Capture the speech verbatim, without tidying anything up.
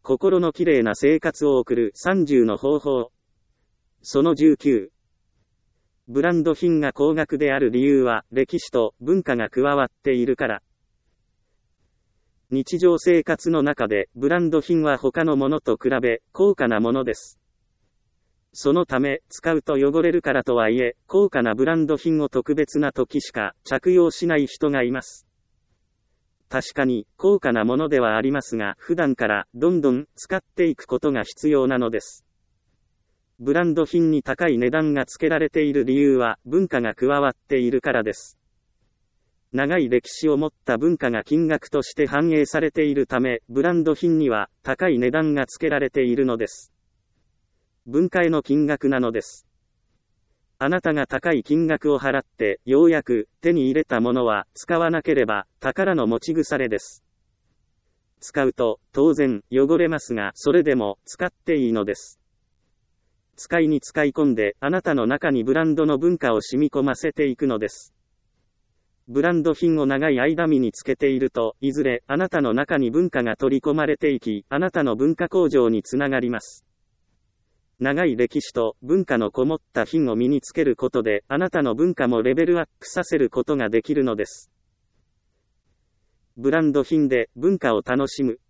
心のきれいな生活を送るさんじゅうの方法。そのじゅうきゅう。ブランド品が高額である理由は、歴史と文化が加わっているから。日常生活の中で、ブランド品は他のものと比べ、高価なものです。そのため、使うと汚れるからとはいえ、高価なブランド品を特別な時しか着用しない人がいます。確かに、高価なものではありますが、普段からどんどん使っていくことが必要なのです。ブランド品に高い値段がつけられている理由は、文化が加わっているからです。長い歴史を持った文化が金額として反映されているため、ブランド品には高い値段がつけられているのです。文化への金額なのです。あなたが高い金額を払って、ようやく手に入れたものは使わなければ宝の持ち腐れです。使うと当然汚れますが、それでも使っていいのです。使いに使い込んであなたの中にブランドの文化を染み込ませていくのです。ブランド品を長い間身につけていると、いずれあなたの中に文化が取り込まれていき、あなたの文化向上につながります。長い歴史と文化のこもった品を身につけることで、あなたの文化もレベルアップさせることができるのです。ブランド品で文化を楽しむ。